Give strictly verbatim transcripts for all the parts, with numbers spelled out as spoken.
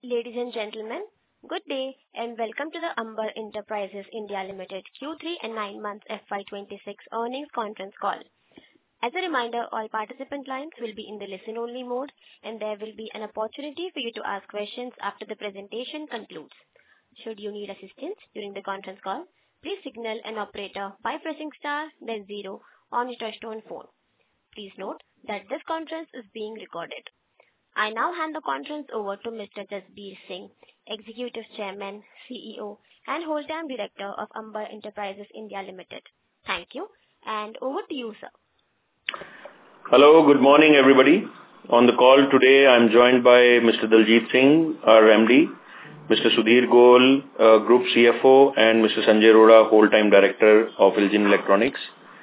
Ladies and gentlemen, good day and welcome to the Amber Enterprises India Limited Q three and nine months F Y twenty-six earnings conference call. As a reminder, all participant lines will be in the listen-only mode, and there will be an opportunity for you to ask questions after the presentation concludes. Should you need assistance during the conference call, please signal an operator by pressing star then zero on your touchtone phone. Please note that this conference is being recorded. I now hand the conference over to Mister Jasbir Singh, Executive Chairman, C E O, and Whole-time Director of Amber Enterprises India Limited. Thank you, and over to you, sir. Hello, good morning, everybody. On the call today, I'm joined by Mister Daljit Singh, our M D, Mister Sudhir Goel, uh, Group C F O, and Mister Sanjay Arora, Whole-time Director of IL JIN Electronics.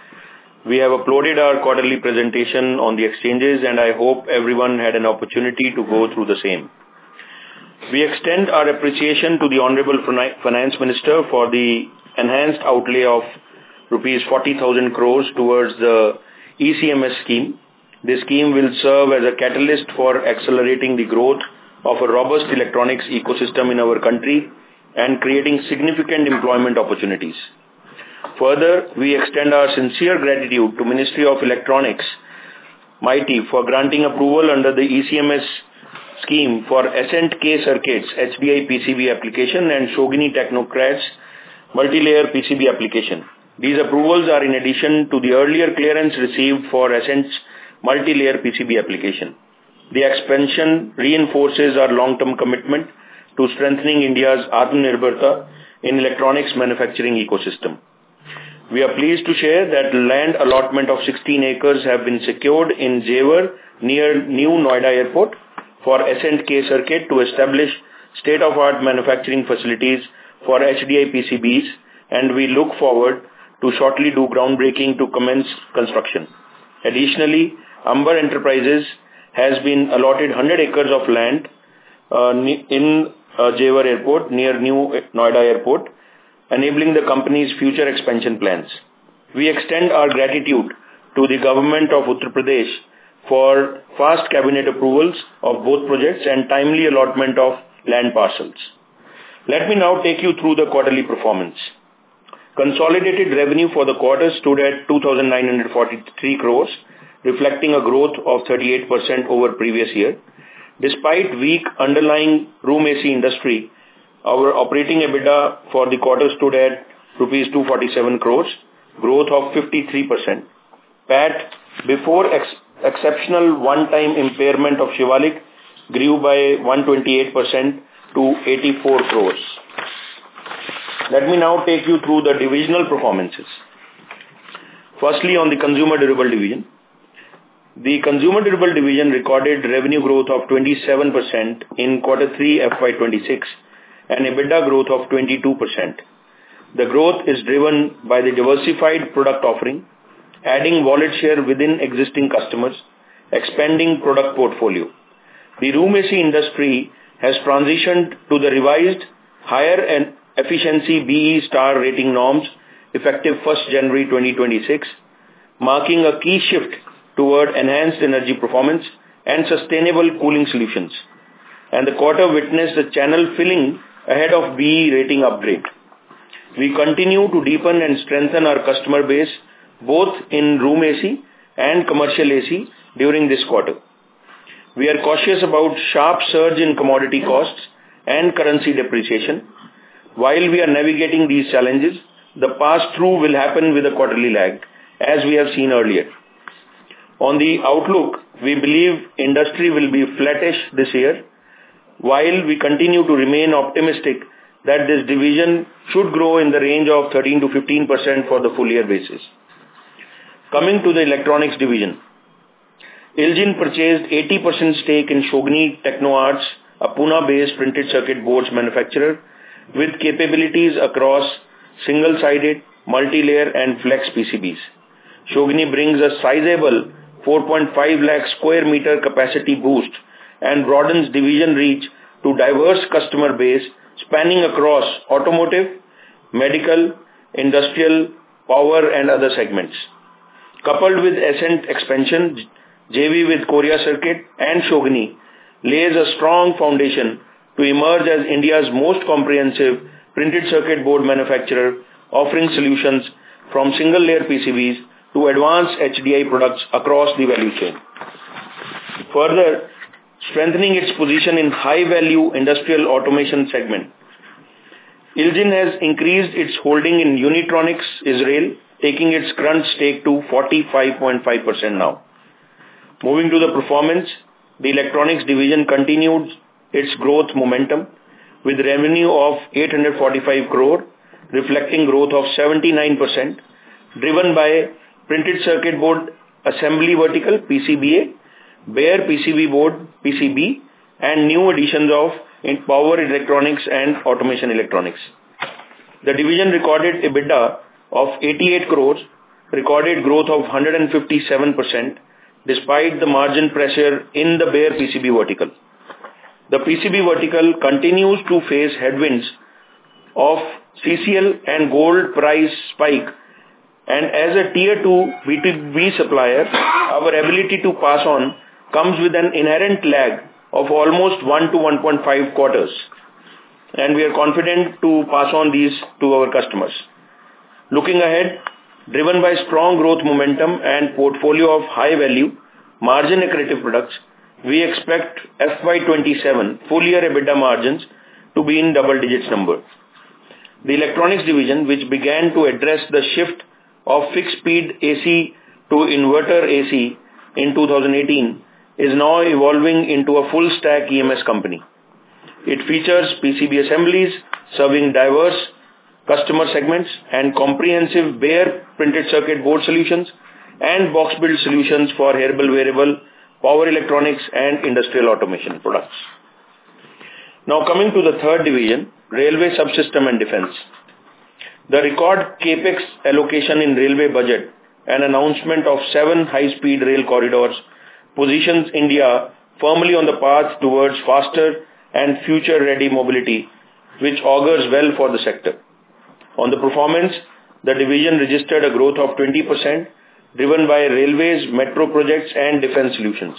We have uploaded our quarterly presentation on the exchanges, and I hope everyone had an opportunity to go through the same. We extend our appreciation to the Honorable Finance Minister for the enhanced outlay of rupees forty thousand crores towards the E C M S scheme. This scheme will serve as a catalyst for accelerating the growth of a robust electronics ecosystem in our country and creating significant employment opportunities. Further, we extend our sincere gratitude to Ministry of Electronics, MeitY, for granting approval under the E C M S scheme for Ascent K Circuits H D I P C B application and Shogini Technocrats multi-layer P C B application. These approvals are in addition to the earlier clearance received for Ascent's multi-layer P C B application. The expansion reinforces our long-term commitment to strengthening India's Atmanirbharta in electronics manufacturing ecosystem. We are pleased to share that land allotment of sixteen acres have been secured in Jewar near New Noida Airport for Ascent K Circuit to establish state-of-art manufacturing facilities for H D I P C Bs, and we look forward to shortly do groundbreaking to commence construction. Additionally, Amber Enterprises has been allotted one hundred acres of land uh, in uh, Jewar Airport near New Noida Airport, enabling the company's future expansion plans. We extend our gratitude to the government of Uttar Pradesh for fast cabinet approvals of both projects and timely allotment of land parcels. Let me now take you through the quarterly performance. Consolidated revenue for the quarter stood at two thousand nine hundred forty-three crores, reflecting a growth of thirty-eight percent over previous year. Despite weak underlying room A C industry, our operating EBITDA for the quarter stood at rupees two hundred forty-seven crores, growth of fifty-three percent. P A T before ex- exceptional one-time impairment of Shivalik grew by one hundred twenty-eight percent to eighty-four crores. Let me now take you through the divisional performances. Firstly, on the Consumer Durable Division. The Consumer Durable Division recorded revenue growth of twenty-seven percent in quarter three F Y twenty-six and EBITDA growth of twenty-two percent. The growth is driven by the diversified product offering, adding wallet share within existing customers, expanding product portfolio. The room A C industry has transitioned to the revised higher and efficiency B E star rating norms effective first January twenty twenty-six, marking a key shift toward enhanced energy performance and sustainable cooling solutions. And the quarter witnessed a channel filling ahead of B E rating upgrade. We continue to deepen and strengthen our customer base both in room A C and commercial A C during this quarter. We are cautious about sharp surge in commodity costs and currency depreciation. While we are navigating these challenges, the pass-through will happen with a quarterly lag, as we have seen earlier. On the outlook, we believe industry will be flattish this year, while we continue to remain optimistic that this division should grow in the range of thirteen to fifteen percent for the full year basis. Coming to the Electronics Division, IL JIN purchased eighty percent stake in Shogini TechnoArts, a Pune-based printed circuit boards manufacturer with capabilities across single-sided, multi-layer and flex P C Bs. Shogini brings a sizable four point five lakh square meter capacity boost and broadens division reach to diverse customer base spanning across automotive, medical, industrial, power and other segments. Coupled with Ascent expansion, J V with Korea Circuit and Shogini lays a strong foundation to emerge as India's most comprehensive printed circuit board manufacturer, offering solutions from single-layer P C Bs to advanced H D I products across the value chain. Further, strengthening its position in high-value industrial automation segment, IL JIN has increased its holding in Unitronics Israel, taking its current stake to forty-five point five percent now. Moving to the performance, the electronics division continued its growth momentum with revenue of eight hundred forty-five crore, reflecting growth of seventy-nine percent, driven by printed circuit board assembly vertical P C B A, bare P C B board P C B, and new additions of in power electronics and automation electronics. The division recorded EBITDA of eighty-eight crores, recorded growth of one hundred fifty-seven percent, despite the margin pressure in the bare P C B vertical. The P C B vertical continues to face headwinds of C C L and gold price spike, and as a tier two B two B supplier, our ability to pass on comes with an inherent lag of almost one to one point five quarters, and we are confident to pass on these to our customers. Looking ahead, driven by strong growth momentum and portfolio of high value, margin accretive products, we expect F Y twenty-seven full year EBITDA margins to be in double digits number. The electronics division, which began to address the shift of fixed speed A C to inverter A C in two thousand eighteen, is now evolving into a full stack E M S company. It features P C B assemblies serving diverse customer segments and comprehensive bare printed circuit board solutions and box build solutions for hearable wearable, power electronics and industrial automation products. Now coming to the third division, Railway Subsystem and Defense. The record Capex allocation in railway budget and announcement of seven high-speed rail corridors positions India firmly on the path towards faster and future-ready mobility, which augurs well for the sector. On the performance, the division registered a growth of twenty percent, driven by railways, metro projects, and defense solutions.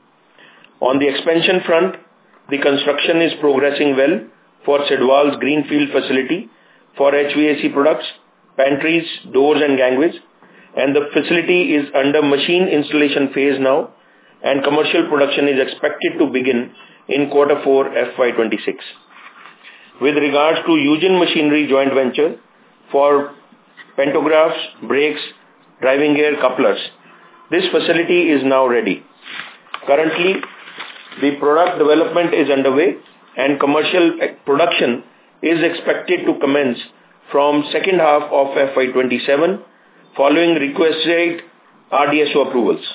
On the expansion front, the construction is progressing well for Sidwal's greenfield facility for H V A C products, pantries, doors, and gangways, and the facility is under machine installation phase now, and commercial production is expected to begin in quarter four F Y twenty-six. With regards to Yujin Machinery joint venture for pantographs, brakes, driving gear couplers, this facility is now ready. Currently, the product development is underway and commercial production is expected to commence from second half of F Y twenty-seven following requested R D S O approvals.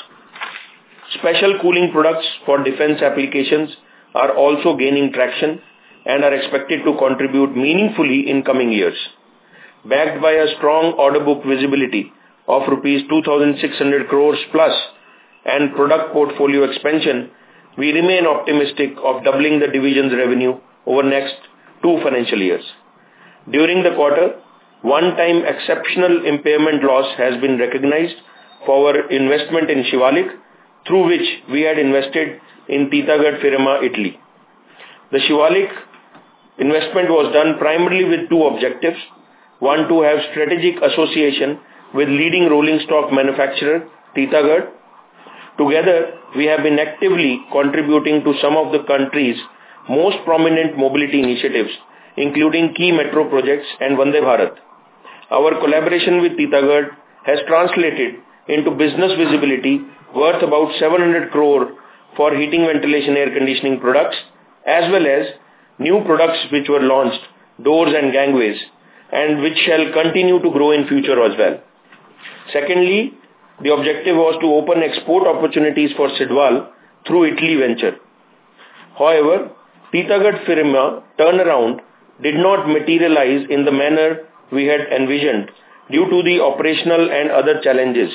Special cooling products for defense applications are also gaining traction and are expected to contribute meaningfully in coming years. Backed by a strong order book visibility of rupees two thousand six hundred crores plus and product portfolio expansion, we remain optimistic of doubling the division's revenue over next two financial years. During the quarter, one-time exceptional impairment loss has been recognized for our investment in Shivalik, through which we had invested in Titagarh Firma, Italy. The Shivalik investment was done primarily with two objectives. One, to have strategic association with leading rolling stock manufacturer, Titagarh. Together, we have been actively contributing to some of the country's most prominent mobility initiatives, including key metro projects and Vande Bharat. Our collaboration with Titagarh has translated into business visibility worth about seven hundred crore for heating, ventilation, air conditioning products, as well as new products which were launched, doors and gangways, and which shall continue to grow in future as well. Secondly, the objective was to open export opportunities for Sidwal through Italy venture. However, Titagarh Firma turnaround did not materialize in the manner we had envisioned due to the operational and other challenges.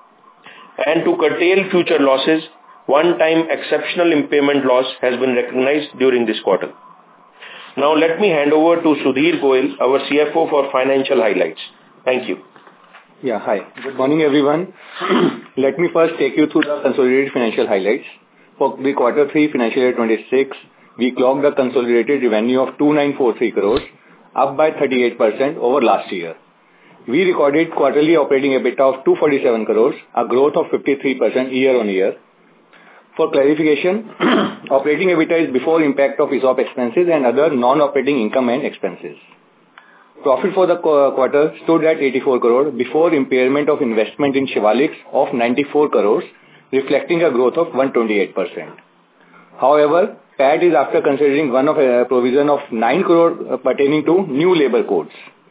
And to curtail future losses, one-time exceptional impairment loss has been recognized during this quarter. Now let me hand over to Sudhir Goyal, our C F O, for financial highlights. Thank you. Yeah, hi. Good morning, everyone. Let me first take you through the consolidated financial highlights. For the quarter three financial year twenty-six, we clocked a consolidated revenue of two thousand nine hundred forty-three crores, up by thirty-eight percent over last year. We recorded quarterly operating EBITDA of two hundred forty-seven crores, a growth of fifty-three percent year-on-year. For clarification, operating EBITDA is before impact of ESOP expenses and other non-operating income and expenses. Profit for the quarter stood at eighty-four crores before impairment of investment in Shivalik of ninety-four crores, reflecting a growth of one hundred twenty-eight percent. However, P A T is after considering one of a provision of nine crores pertaining to new labor codes.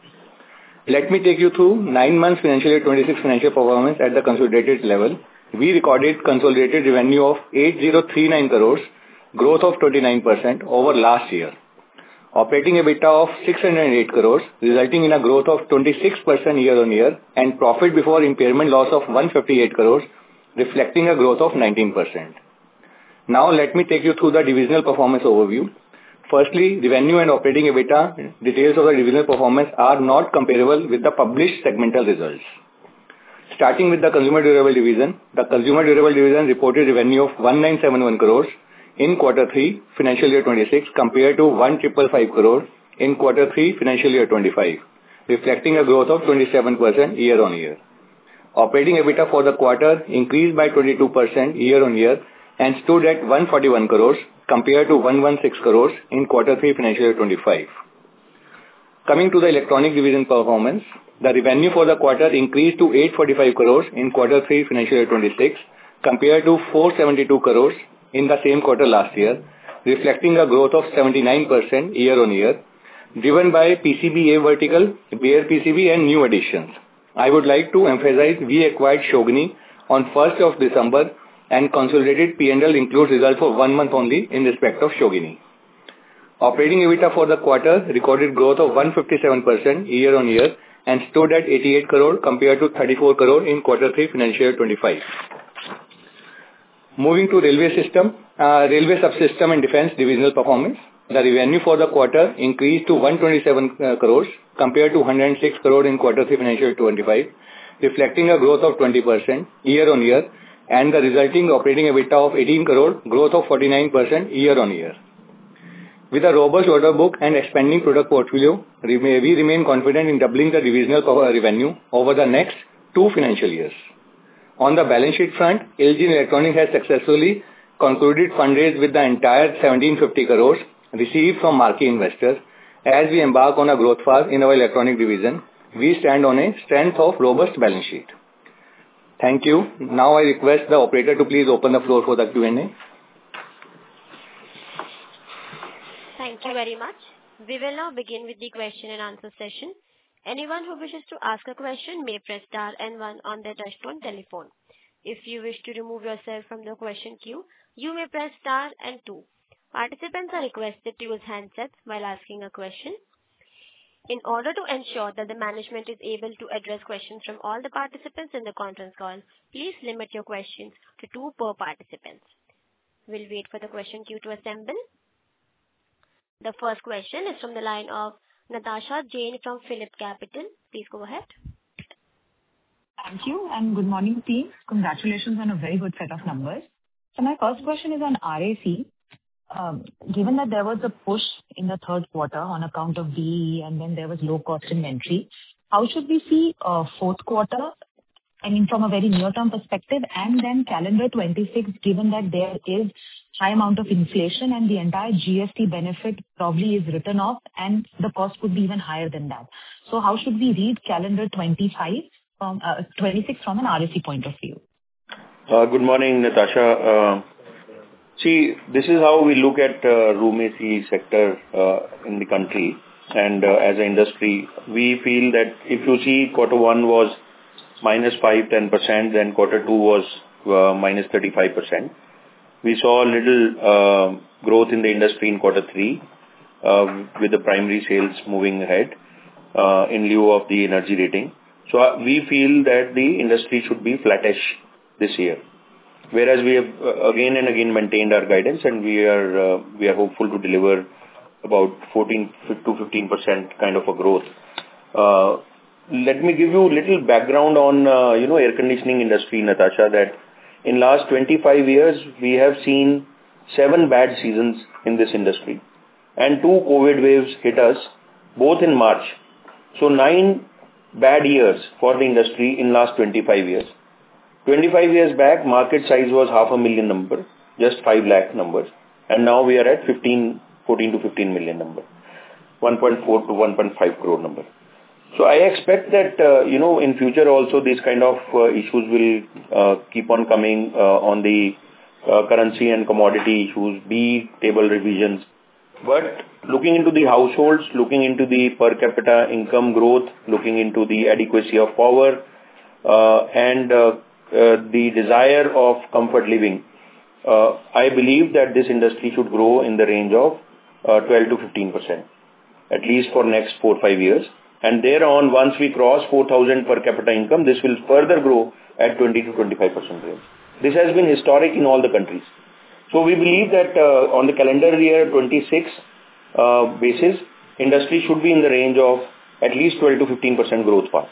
Let me take you through nine months financial year twenty-six financial performance at the consolidated level. We recorded consolidated revenue of eight thousand thirty-nine crores, growth of twenty-nine percent over last year. Operating EBITDA of six hundred eight crores, resulting in a growth of twenty-six percent year-on-year, and profit before impairment loss of one hundred fifty-eight crores, reflecting a growth of nineteen percent. Now let me take you through the divisional performance overview. Firstly, revenue and operating EBITDA details of the divisional performance are not comparable with the published segmental results. Starting with the Consumer Durable Division, the Consumer Durable Division reported revenue of one thousand nine hundred seventy-one crores in quarter three financial year twenty-six compared to one thousand five hundred fifty-five crores in quarter three financial year twenty-five, reflecting a growth of twenty-seven percent year-on-year. Operating EBITDA for the quarter increased by twenty-two percent year-on-year and stood at one hundred forty-one crores compared to one hundred sixteen crores in quarter three financial year twenty-five. Coming to the Electronic Division performance, the revenue for the quarter increased to eight hundred forty-five crores in quarter three financial year twenty-six compared to four hundred seventy-two crores in the same quarter last year, reflecting a growth of seventy-nine percent year-on-year, driven by P C B A vertical, bare P C B and new additions. I would like to emphasize we acquired Shogini on first of December and consolidated P and L includes results for one month only in respect of Shogini. Operating EBITDA for the quarter recorded growth of one hundred fifty-seven percent year-on-year and stood at eighty-eight crore compared to thirty-four crore in quarter three financial year twenty-five. Moving to Railway System, uh, Railway Subsystem and Defence divisional performance, the revenue for the quarter increased to one hundred twenty-seven crores compared to one hundred six crore in quarter three financial year twenty-five, reflecting a growth of twenty percent year-on-year and the resulting operating EBITDA of eighteen crore, growth of forty-nine percent year-on-year. With a robust order book and expanding product portfolio, we remain confident in doubling the divisional revenue over the next two financial years. On the balance sheet front, L G Electronics has successfully concluded fundraise with the entire one thousand seven hundred fifty crores received from marquee investors. As we embark on a growth phase in our electronic division, we stand on a strength of robust balance sheet. Thank you. Now I request the operator to please open the floor for the Q and A. Thank you very much. We will now begin with the question and answer session. Anyone who wishes to ask a question may press star and one on their touchtone telephone. If you wish to remove yourself from the question queue, you may press star and two. Participants are requested to use handsets while asking a question. In order to ensure that the management is able to address questions from all the participants in the conference call, please limit your questions to two per participant. We'll wait for the question queue to assemble. The first question is from the line of Natasha Jain from Phillip Capital. Please go ahead. Thank you and good morning, team. Congratulations on a very good set of numbers. So my first question is on R A C. Um, given that there was a push in the third quarter on account of B E E and then there was low cost inventory, how should we see uh, fourth quarter, I mean from a very near-term perspective, and then calendar twenty-six, given that there is high amount of inflation and the entire G S T benefit probably is written off and the cost could be even higher than that. So how should we read calendar twenty-five from uh, twenty-six from an R A C point of view? Uh, good morning, Natasha. Uh, see, this is how we look at uh, room A C sector uh, in the country and uh, as an industry. We feel that if you see quarter one was minus five, ten percent, then quarter two was uh, minus thirty-five percent. We saw a little uh, growth in the industry in quarter three uh, with the primary sales moving ahead uh, in lieu of the energy rating. So uh, we feel that the industry should be flattish this year. Whereas we have uh, again and again maintained our guidance and we are uh, we are hopeful to deliver about fourteen to fifteen percent kind of a growth. Uh, let me give you a little background on uh, you know air conditioning industry, Natasha, that in last twenty-five years, we have seen seven bad seasons in this industry, and two COVID waves hit us, both in March. So nine bad years for the industry in last twenty-five years. twenty-five years back, market size was half a million number, just five lakh numbers. And now we are at fifteen, fourteen to fifteen million number, one point four to one point five crore number. So I expect that, uh, you know, in future also these kind of uh, issues will uh, keep on coming uh, on the uh, currency and commodity issues, be table revisions. But looking into the households, looking into the per capita income growth, looking into the adequacy of power, uh, and uh, uh, the desire of comfort living, uh, I believe that this industry should grow in the range of uh, twelve to fifteen percent, at least for next four, five years. And thereon, once we cross four thousand per capita income, this will further grow at twenty to twenty-five percent range. This has been historic in all the countries. So we believe that uh, on the calendar year twenty-six uh, basis, industry should be in the range of at least twelve to fifteen percent growth path.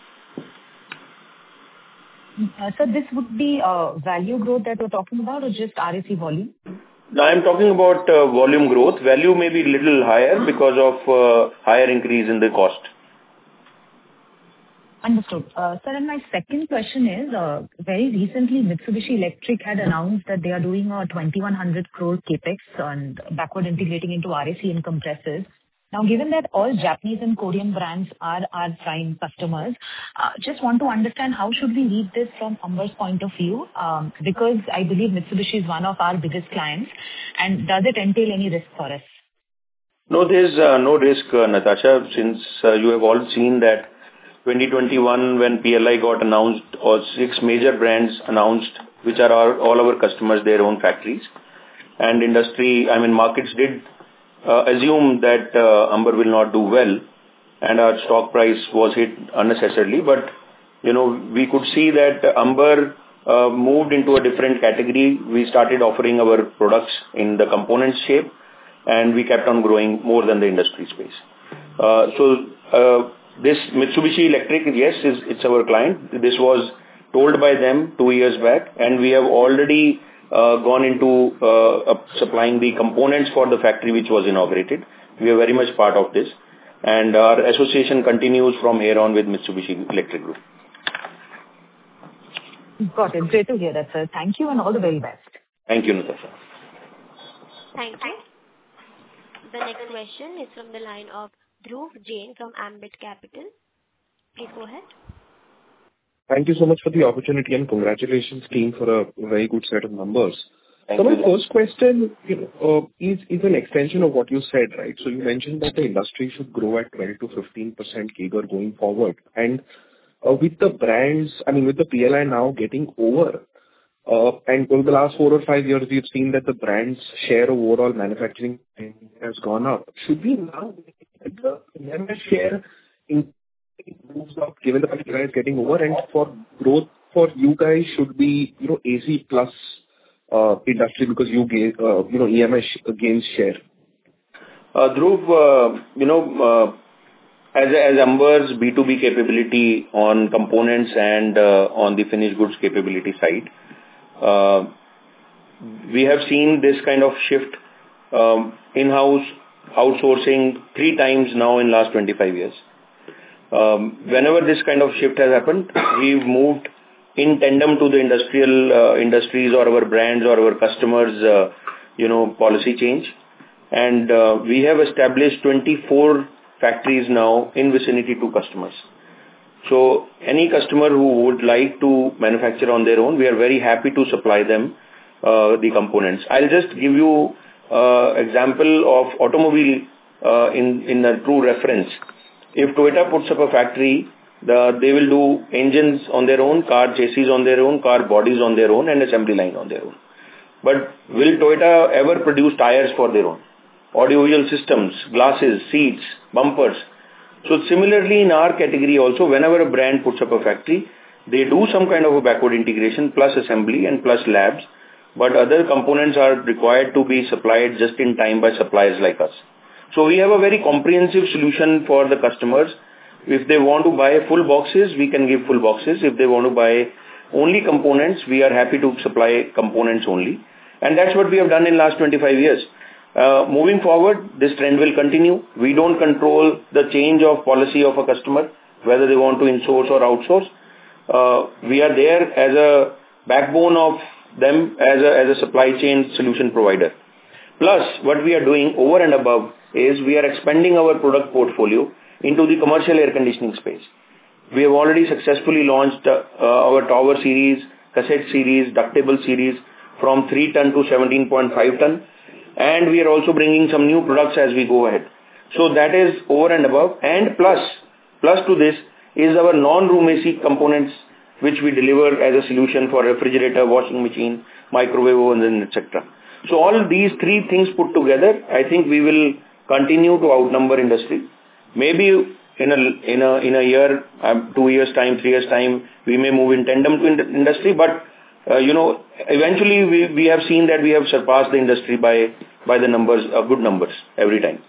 Uh, so this would be uh, value growth that we're talking about, or just R A C volume? Now I'm talking about uh, volume growth. Value may be little higher because of uh, higher increase in the cost. Understood. Uh, sir, and my second question is, uh, very recently Mitsubishi Electric had announced that they are doing a twenty-one hundred crore capex and backward integrating into R A C and compressors. Now, given that all Japanese and Korean brands are our prime customers, uh, just want to understand how should we read this from Amber's point of view, um, because I believe Mitsubishi is one of our biggest clients, and does it entail any risk for us? No, there's uh, no risk, uh, Natasha, since uh, you have all seen that twenty twenty-one when P L I got announced, or six major brands announced, which are our, all our customers, their own factories. And industry, I mean, markets did uh, assume that uh, Amber will not do well, and our stock price was hit unnecessarily. But, you know, we could see that Amber uh, moved into a different category. We started offering our products in the component shape, and we kept on growing more than the industry space. Uh, so, uh, This Mitsubishi Electric, yes, is it's our client. This was told by them two years back, and we have already uh, gone into uh, uh, supplying the components for the factory which was inaugurated. We are very much part of this, and our association continues from here on with Mitsubishi Electric Group. Got it. Great to hear that, sir. Thank you, and all the very best. Thank you, Natasha. Thank you. The next question is from the line of Dhruv Jain from Ambit Capital. Please go ahead. Thank you so much for the opportunity, and congratulations, team, for a very good set of numbers. Thank so you. my first question you know, uh, is, is an extension of what you said, right? So you mentioned that the industry should grow at twelve to fifteen percent C A G R going forward. And uh, with the brands, I mean, with the P L I now getting over, uh, and over the last four or five years, we've seen that the brand's share of overall manufacturing has gone up. Should we now the E M S share in moves up given the fact that is getting over, and for growth for you guys should be, you know, A C plus uh, industry because you gain, uh, you know, E M S gains share? Uh, Dhruv, uh, you know, uh, as, as Amber's B two B capability on components and uh, on the finished goods capability side, uh, we have seen this kind of shift um, in-house outsourcing three times now in last twenty-five years. Um, whenever this kind of shift has happened, we've moved in tandem to the industrial uh, industries or our brands or our customers, uh, you know, policy change. And uh, we have established twenty-four factories now in vicinity to customers. So any customer who would like to manufacture on their own, we are very happy to supply them uh, the components. I'll just give you Uh, example of automobile uh, in in a true reference. If Toyota puts up a factory, the, they will do engines on their own, car chassis on their own, car bodies on their own, and assembly line on their own. But will Toyota ever produce tires for their own? Audiovisual systems, glasses, seats, bumpers. So similarly in our category also, whenever a brand puts up a factory, they do some kind of a backward integration plus assembly and plus labs. But other components are required to be supplied just in time by suppliers like us. So we have a very comprehensive solution for the customers. If they want to buy full boxes, we can give full boxes. If they want to buy only components, we are happy to supply components only. And that's what we have done in the last twenty-five years. Uh, moving forward, this trend will continue. We don't control the change of policy of a customer, whether they want to insource or outsource. Uh, we are there as a backbone of them as a, as a supply chain solution provider. Plus, what we are doing over and above is we are expanding our product portfolio into the commercial air conditioning space. We have already successfully launched uh, our tower series, cassette series, ductable series from three ton to seventeen point five ton. And we are also bringing some new products as we go ahead. So that is over and above. And plus, plus to this is our non-room A C components, which we deliver as a solution for refrigerator, washing machine, microwave oven, et cetera. So all these three things put together, I think we will continue to outnumber industry. Maybe in a in a in a year, um, two years time, three years time, we may move in tandem to in- industry. But uh, you know, eventually we we have seen that we have surpassed the industry by by the numbers, uh, good numbers every time.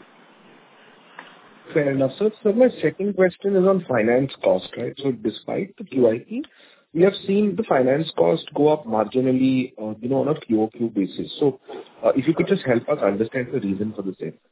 Fair enough, sir. So my second question is on finance cost, right? So despite the Q I P, we have seen the finance cost go up marginally, uh, you know, on a Q O Q basis. So uh, if you could just help us understand the reason for the same.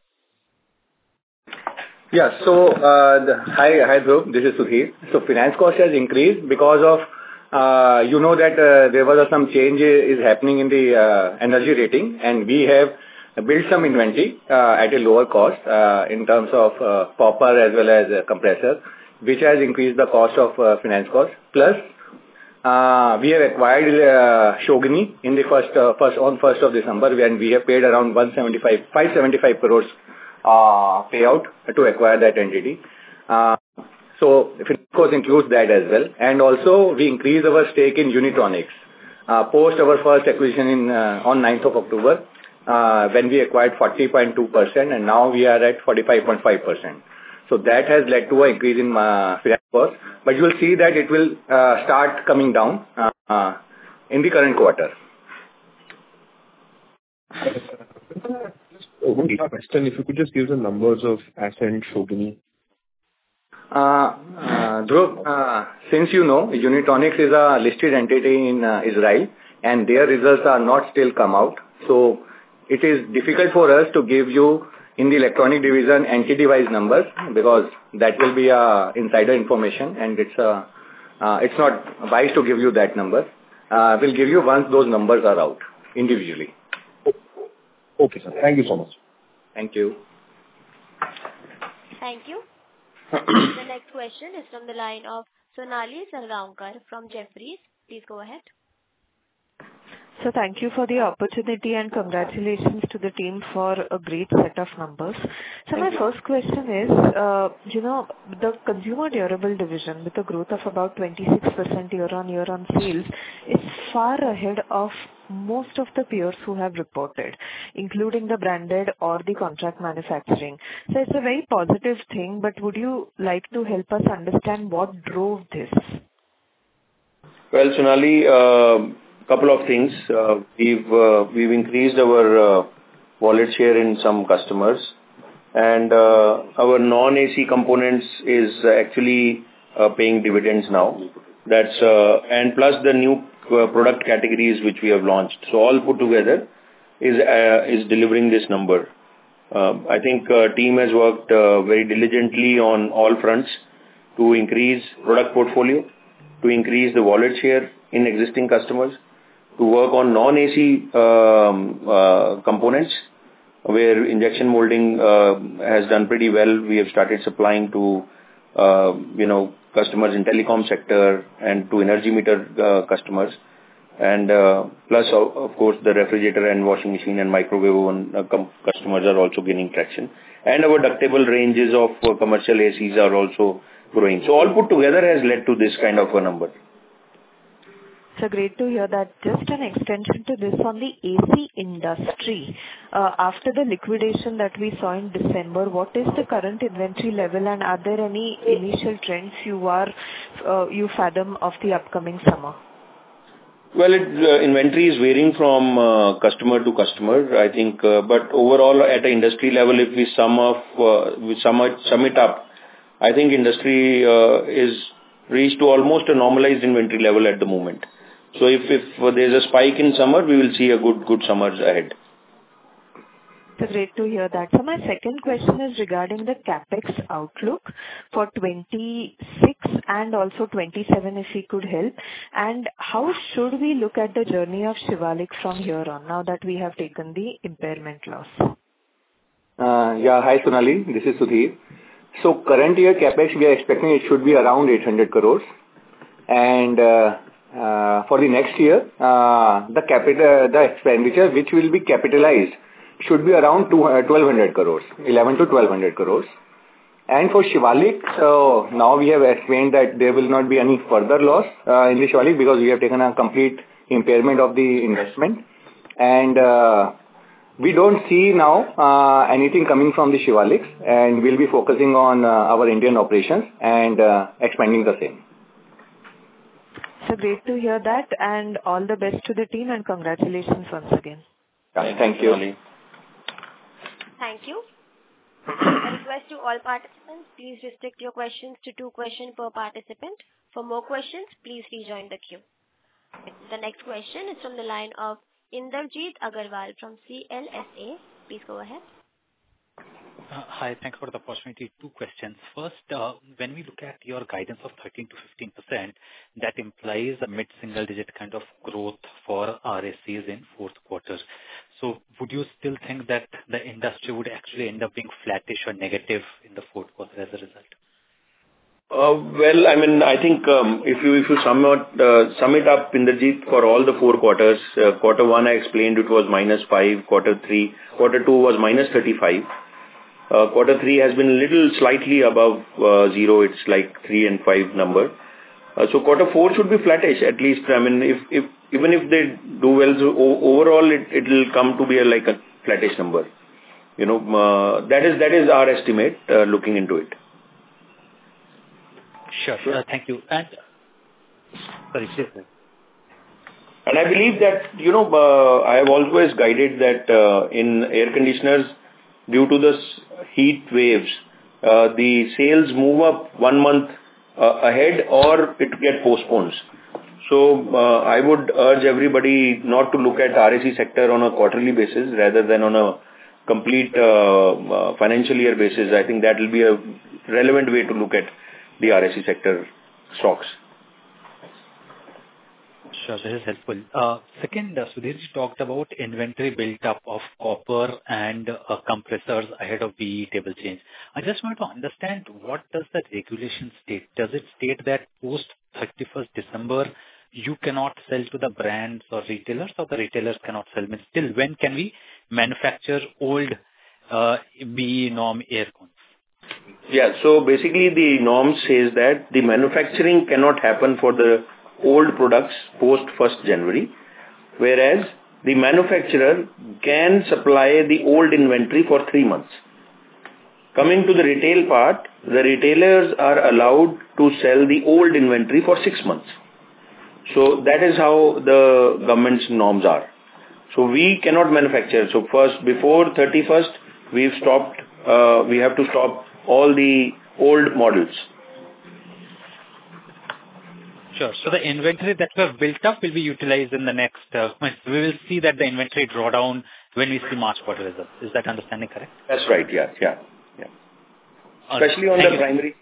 Yeah. So, uh, the, hi, hi, Dhruv. This is Sudhir. So finance cost has increased because of, uh, you know, that uh, there was some change is happening in the uh, energy rating, and we have built some inventory uh, at a lower cost uh, in terms of uh, copper as well as uh, compressor, which has increased the cost of uh, finance cost. Plus, uh, we have acquired uh, Shogini in the first, uh, first on first of December, when we have paid around one seventy-five, five seventy-five crores uh, payout to acquire that entity. Uh, so, finance cost includes that as well. And also, we increased our stake in Unitronics uh, post our first acquisition in uh, on ninth of October. Uh, when we acquired forty point two percent, and now we are at forty-five point five percent. So that has led to an increase in uh, finance cost. But you will see that it will uh, start coming down uh, uh, in the current quarter. One question, if you could just give the numbers of Ascent, Shogini. Uh, uh, Dhruv, uh, since you know, Unitronics is a listed entity in uh, Israel, and their results are not still come out. So it is difficult for us to give you in the electronic division entity-wise numbers, because that will be uh, insider information, and it's uh, uh, it's not wise to give you that number. Uh, we'll give you once those numbers are out individually. Okay, sir. Thank you so much. Thank you. Thank you. The next question is from the line of Sonali Salgaonkar from Jefferies. Please go ahead. So thank you for the opportunity and congratulations to the team for a great set of numbers. So my first question is, uh, you know, the consumer durable division with a growth of about twenty-six percent year on year on sales is far ahead of most of the peers who have reported, including the branded or the contract manufacturing. So it's a very positive thing, but would you like to help us understand what drove this? Well, Sonali, uh, couple of things. Uh, we've uh, we've increased our uh, wallet share in some customers, and uh, our non-A C components is actually uh, paying dividends now. That's uh, and plus the new uh, product categories which we have launched. So all put together is uh, is delivering this number. Uh, I think uh, team has worked uh, very diligently on all fronts to increase product portfolio, to increase the wallet share in existing customers, to work on non-A C um, uh, components, where injection molding uh, has done pretty well. We have started supplying to, uh, you know, customers in telecom sector and to energy meter uh, customers. And uh, plus, of, of course, the refrigerator and washing machine and microwave oven uh, com- customers are also gaining traction. And our ductable ranges of uh, commercial A Cs are also growing. So all put together has led to this kind of a number. So great to hear that. Just an extension to this on the A C industry. Uh, after the liquidation that we saw in December, what is the current inventory level, and are there any initial trends you are uh, you fathom of the upcoming summer? Well, it, uh, inventory is varying from uh, customer to customer, I think. Uh, but overall, at an industry level, if we sum up, uh, we sum it, sum it up, I think industry uh, is reached to almost a normalized inventory level at the moment. So if if there's a spike in summer, we will see a good good summers ahead. It's great to hear that. So my second question is regarding the CapEx outlook for twenty-six and also twenty-seven, if you could help. And how should we look at the journey of Shivalik from here on, now that we have taken the impairment loss? Uh, yeah, hi Sonali, this is Sudhir. So current year CapEx, we are expecting it should be around eight hundred crores. And uh, uh, for the next year, uh, the capital, the expenditure which will be capitalized should be around twelve hundred crores, eleven to twelve hundred crores. And for Shivalik, so now we have explained that there will not be any further loss uh, in the Shivalik because we have taken a complete impairment of the investment. And uh, we don't see now uh, anything coming from the Shivalik, and we'll be focusing on uh, our Indian operations and uh, expanding the same. So great to hear that, and all the best to the team, and congratulations once again. Yeah, thank you. Thank you. A request to all participants, please restrict your questions to two questions per participant. For more questions, please rejoin the queue. The next question is from the line of Inderjeet Agarwal from C L S A. Please go ahead. Uh, Hi, thanks for the opportunity. Two questions. First, uh, when we look at your guidance of thirteen to fifteen percent, that implies a mid-single digit kind of growth for R A Cs in fourth quarter. So would you still think that the industry would actually end up being flattish or negative in the fourth quarter as a result? Uh, well, I mean, I think um, if you if you sum it, uh, sum it up, Inderjeet, for all the four quarters, uh, quarter one I explained it was minus five, quarter three, quarter two was minus thirty-five. Uh, quarter three has been a little slightly above uh, zero. It's like three and five number. Uh, so quarter four should be flattish at least. I mean, if if even if they do well, so o- overall it it will come to be a, like a flattish number. You know, uh, that is that is our estimate uh, looking into it. Sure. Uh, thank you. And sorry, please. And I believe that, you know, uh, I have always guided that uh, in air conditioners, due to the heat waves, uh, the sales move up one month uh, ahead or it get postponed. So uh, I would urge everybody not to look at R A C sector on a quarterly basis rather than on a complete uh, uh, financial year basis. I think that will be a relevant way to look at the R A C sector stocks. Sure, this is helpful. Uh, second, uh, Sudhir ji talked about inventory built up of copper and uh, compressors ahead of B E table change. I just want to understand, what does that regulation state? Does it state that post thirty-first December you cannot sell to the brands or retailers, or the retailers cannot sell? Means till when can we manufacture old uh, B E norm air cons? Yeah, so basically the norm says that the manufacturing cannot happen for the old products post first January, whereas the manufacturer can supply the old inventory for three months. Coming to the retail part, the retailers are allowed to sell the old inventory for six months. So that is how the government's norms are. So we cannot manufacture. So first, before thirty-first, we've stopped, uh, we have to stop all the old models. Sure. So the inventory that we have built up will be utilized in the next, uh, we will see that the inventory drawdown when we see March quarter results. Is that understanding correct? That's right, yeah, yeah, yeah. All Especially right. on Thank the you. primary.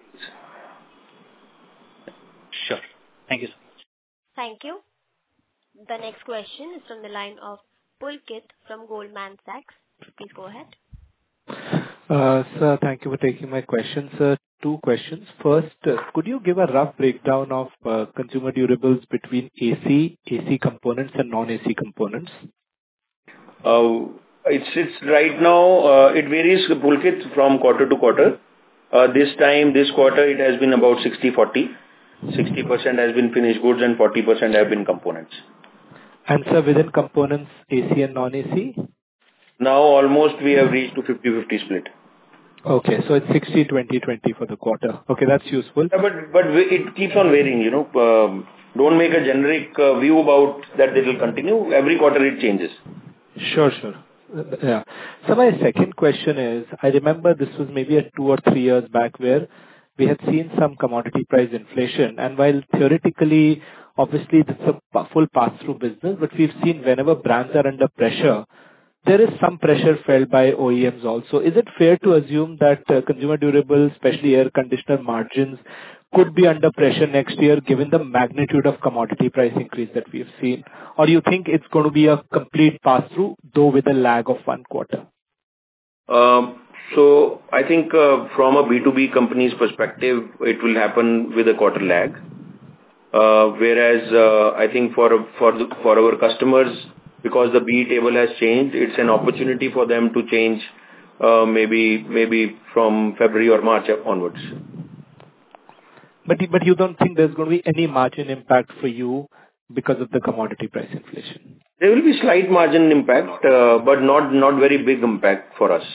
Sure. Thank you so much. Thank you. The next question is from the line of Pulkit from Goldman Sachs. Please go ahead. Uh, Sir, thank you for taking my question, sir. Two questions. First, uh, could you give a rough breakdown of uh, consumer durables between A C, A C components and non-A C components? Uh, it's, it's right now, uh, it varies, Pulkit, from quarter to quarter. Uh, this time, this quarter, it has been about sixty forty. sixty percent has been finished goods and forty percent have been components. And sir, within components, A C and non-A C? Now almost we have reached to fifty fifty split. Okay, so it's sixty twenty twenty for the quarter. Okay, that's useful. Yeah, but but it keeps on varying, you know. Um, don't make a generic uh, view about that it will continue. Every quarter it changes. Sure, sure. Uh, Yeah. So my second question is, I remember this was maybe a two or three years back where we had seen some commodity price inflation, and while theoretically Obviously, this is a full pass-through business, but we've seen whenever brands are under pressure, there is some pressure felt by O E Ms also. Is it fair to assume that uh, consumer durables, especially air conditioner margins, could be under pressure next year given the magnitude of commodity price increase that we have seen? Or do you think it's going to be a complete pass-through, though with a lag of one quarter? Um, so I think uh, from a B two B company's perspective, it will happen with a quarter lag. Uh, whereas uh, I think for for the, for our customers, because the B table has changed, it's an opportunity for them to change uh, maybe maybe from February or March onwards. But but you don't think there's going to be any margin impact for you because of the commodity price inflation? There will be slight margin impact, uh, but not not very big impact for us.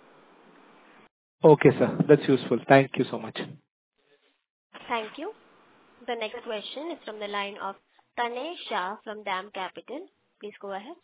Okay, sir. That's useful. Thank you so much. Thank you. The next question is from the line of Tanay Shah from DAM Capital. Please go ahead.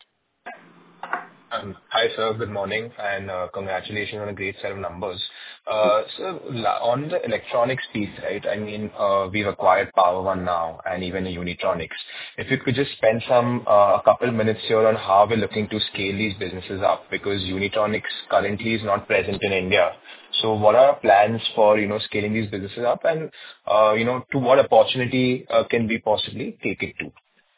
Um, hi, sir. Good morning, and uh, congratulations on a great set of numbers. Uh, so, la- on the electronics piece, right? I mean, uh, we've acquired Power One now, and even Unitronics. If you could just spend some uh, a couple minutes here on how we're looking to scale these businesses up, because Unitronics currently is not present in India. So, what are our plans for you know scaling these businesses up, and uh, you know to what opportunity uh, can we possibly take it to?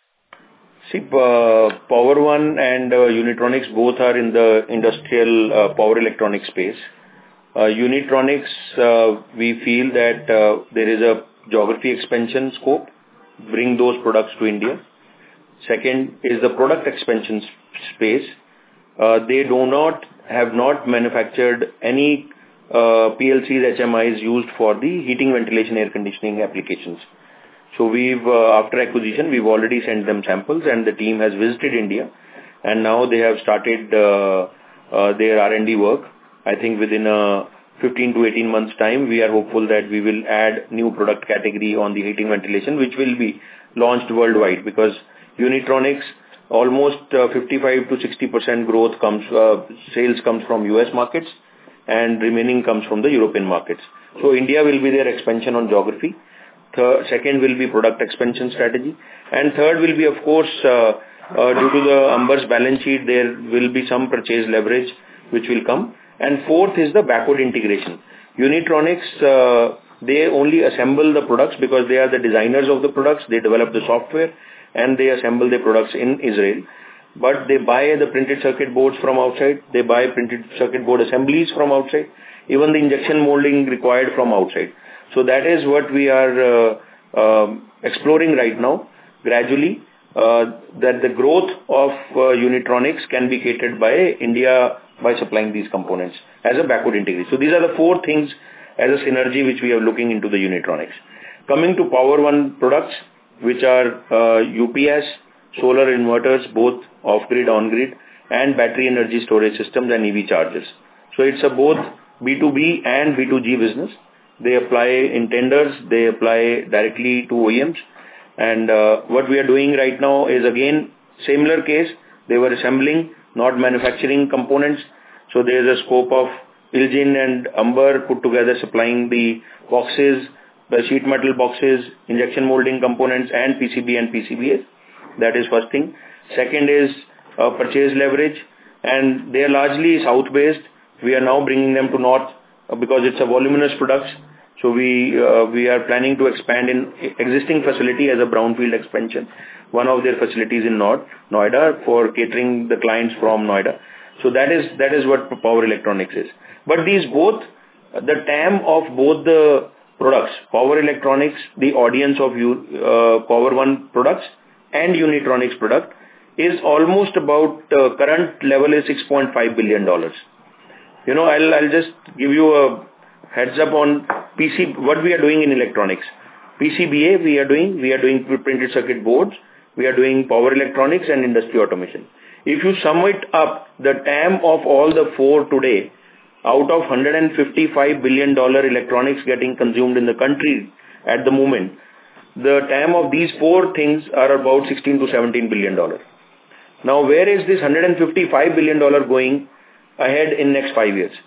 See, uh, Power One and uh, Unitronics both are in the industrial uh, power electronics space. Uh, Unitronics, uh, we feel that uh, there is a geography expansion scope, bring those products to India. Second is the product expansion space. Uh, they do not, have not manufactured any uh, P L Cs, H M Is used for the heating, ventilation, air conditioning applications. So we've, uh, after acquisition, we've already sent them samples and the team has visited India and now they have started uh, uh, their R and D work. I think within a fifteen to eighteen months time, we are hopeful that we will add new product category on the heating ventilation, which will be launched worldwide because Unitronics, almost uh, fifty-five to sixty percent growth comes, uh, sales comes from U S markets and remaining comes from the European markets. So India will be their expansion on geography. Third, second will be product expansion strategy. And third will be, of course, uh, uh, due to the Amber's balance sheet, there will be some purchase leverage which will come. And fourth is the backward integration. Unitronics, uh, they only assemble the products because they are the designers of the products. They develop the software and they assemble the products in Israel. But they buy the printed circuit boards from outside. They buy printed circuit board assemblies from outside. Even the injection molding required from outside. So that is what we are uh, uh, exploring right now, gradually, uh, that the growth of uh, Unitronics can be catered by India by supplying these components as a backward integration. So these are the four things as a synergy which we are looking into the Unitronics. Coming to Power One products, which are uh, U P S, solar inverters, both off-grid, on-grid, and battery energy storage systems and E V chargers. So it's a both B two B and B two G business. They apply in tenders, they apply directly to O E Ms. And uh, what we are doing right now is again, similar case, they were assembling, not manufacturing components. So there is a scope of IL JIN and Amber put together supplying the boxes, the sheet metal boxes, injection molding components and P C B and P C B As. That is first thing. Second is uh, purchase leverage and they are largely south based. We are now bringing them to north uh, because it's a voluminous products. So we uh, we are planning to expand in existing facility as a brownfield expansion. One of their facilities in North Noida for catering the clients from Noida. So that is that is what power electronics is. But these both, the T A M of both the products, power electronics, the audience of you uh, Power One products and Unitronics product is almost about uh, current level is six point five billion dollars. You know, I'll I'll just give you a heads up on P C, what we are doing in electronics. P C B A we are doing, we are doing printed circuit boards, we are doing power electronics and industry automation. If you sum it up, the T A M of all the four today, out of one hundred fifty-five billion dollars electronics getting consumed in the country at the moment, the T A M of these four things are about sixteen to seventeen billion dollars. Now, where is this one hundred fifty-five billion dollars going ahead in next five years?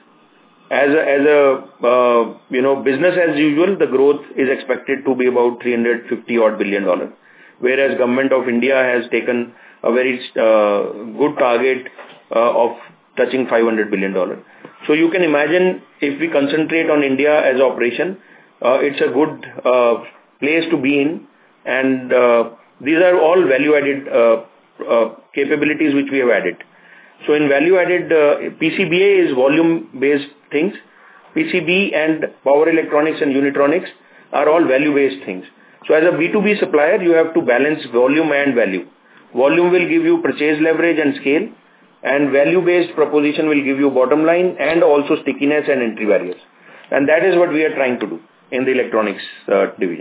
As a, as a uh, you know, business as usual, the growth is expected to be about three hundred fifty odd billion dollars. whereas Government of India has taken a very uh, good target uh, of touching five hundred billion dollars. So you can imagine if we concentrate on India as operation, uh, it's a good uh, place to be in, and uh, these are all value-added uh, uh, capabilities which we have added. So in value-added, uh, P C B A is volume-based things. P C B and power electronics and unitronics are all value-based things. So as a B two B supplier, you have to balance volume and value. Volume will give you purchase leverage and scale, and value-based proposition will give you bottom line and also stickiness and entry barriers. And that is what we are trying to do in the electronics uh, division.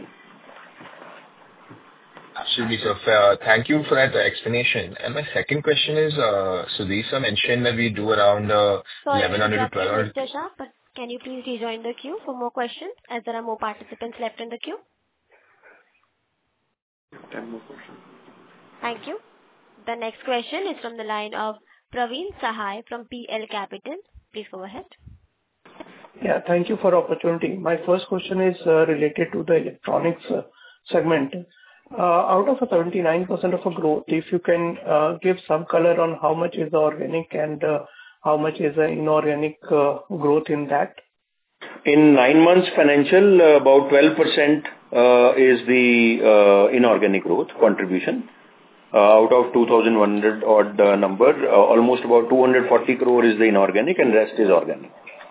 Absolutely, sir. Uh, thank you for that uh, explanation. And my second question is, uh, Sudhir sir mentioned that we do around uh, eleven hundred to twelve hundred. Mister Shah, but can you please rejoin the queue for more questions, as there are more participants left in the queue? Ten more questions. Thank you. The next question is from the line of Praveen Sahai from P L Capital. Please go ahead. Yeah, thank you for the opportunity. My first question is uh, related to the electronics uh, segment. Uh, out of a seventy-nine percent of a growth, if you can uh, give some color on how much is the organic and uh, how much is the inorganic uh, growth in that? In nine months financial, uh, about twelve percent uh, is the uh, inorganic growth contribution. Uh, out of two thousand one hundred odd uh, number, uh, almost about two hundred forty crore is the inorganic and rest is organic.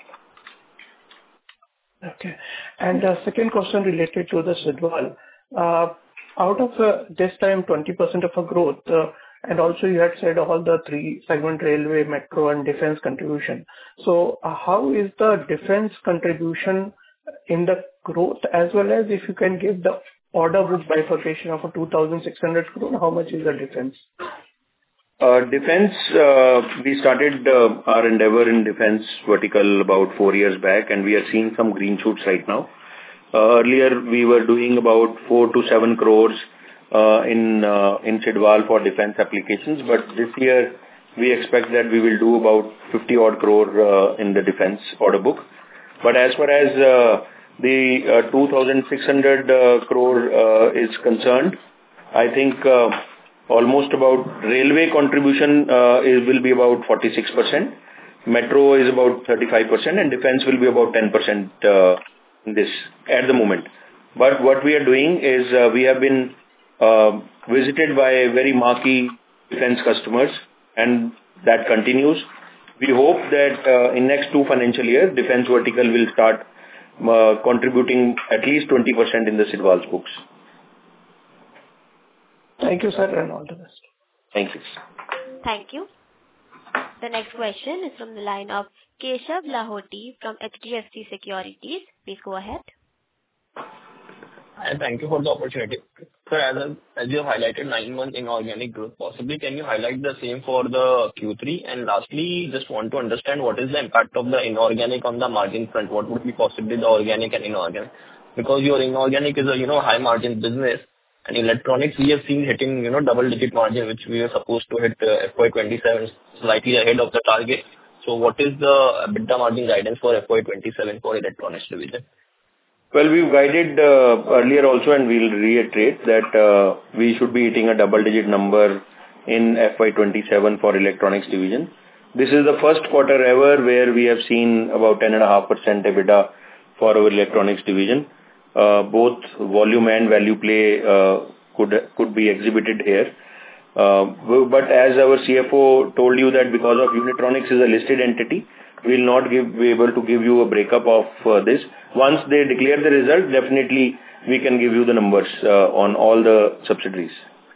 Okay. And uh, second question related to the Sidwal. Uh, out of uh, this time twenty percent of a growth, uh, and also you had said all the three segment, railway, metro and defense contribution. So uh, how is the defense contribution in the growth, as well as if you can give the order book bifurcation of a two thousand six hundred crore, how much is the defense? Uh, defense, uh, we started uh, our endeavor in defense vertical about four years back, and we are seeing some green shoots right now. Uh, earlier, we were doing about four to seven crores uh, in uh, in Sidwal for defense applications, but this year we expect that we will do about fifty odd crore uh, in the defense order book. But as far as uh, the uh, two thousand six hundred uh, crore uh, is concerned, I think uh, almost about railway contribution uh, is, will be about forty-six percent, metro is about thirty-five percent, and defense will be about ten percent uh, in this at the moment. But what we are doing is uh, we have been uh, visited by very marquee defense customers, and that continues. We hope that uh, in next two financial years, defense vertical will start uh, contributing at least twenty percent in the Sidwal's books. Thank you, sir, and all the best. Thank you. Thank you. The next question is from the line of Keshav Lahoti from H D F C Securities. Please go ahead. And thank you for the opportunity. Sir, as, a, as you have highlighted nine months inorganic growth, possibly can you highlight the same for the Q three? And lastly, just want to understand what is the impact of the inorganic on the margin front? What would be possibly the organic and inorganic? Because your inorganic is a, you know, high margin business, and electronics we have seen hitting, you know, double digit margin, which we are supposed to hit uh, F Y twenty-seven slightly ahead of the target. So what is the EBITDA margin guidance for F Y twenty-seven for electronics division? Well, we've guided uh, earlier also, and we'll reiterate that uh, we should be hitting a double-digit number in F Y twenty-seven for electronics division. This is the first quarter ever where we have seen about ten point five percent EBITDA for our electronics division. Uh, both volume and value play uh, could could be exhibited here. Uh, but as our C F O told you that because of Unitronics is a listed entity, we will not give, be able to give you a breakup of uh, this. Once they declare the result, definitely we can give you the numbers uh, on all the subsidiaries.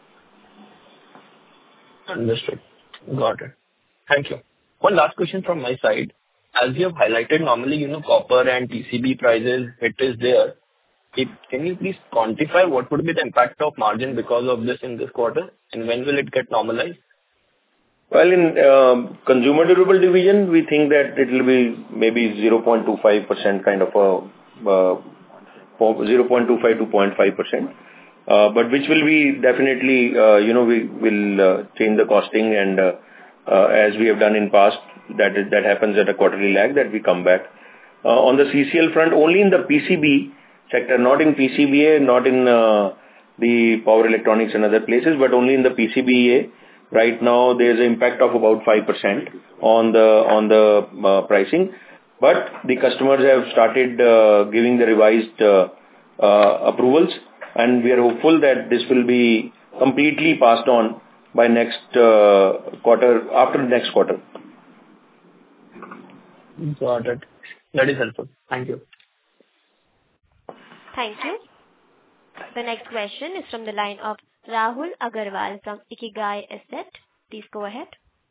Understood. Got it. Thank you. One last question from my side. As you have highlighted, normally, you know, copper and P C B prices, it is there. It, can you please quantify what would be the impact of margin because of this in this quarter, and when will it get normalized? Well, in um, consumer durable division, we think that it will be maybe zero point two five percent kind of a uh, zero point two five to zero point five percent, uh, but which will be definitely, uh, you know, we will uh, change the costing, and uh, uh, as we have done in past, that is, that happens at a quarterly lag, that we come back. Uh, on the C C L front, only in the P C B sector, not in P C B A, not in uh, the power electronics and other places, but only in the P C B A. Right now, there's an impact of about five percent on the on the uh, pricing. But the customers have started uh, giving the revised uh, uh, approvals, and we are hopeful that this will be completely passed on by next uh, quarter, after the next quarter. Got it. That is helpful. Thank you. Thank you. The next question is from the line of Rahul Agarwal from Ikigai Asset. Please go ahead.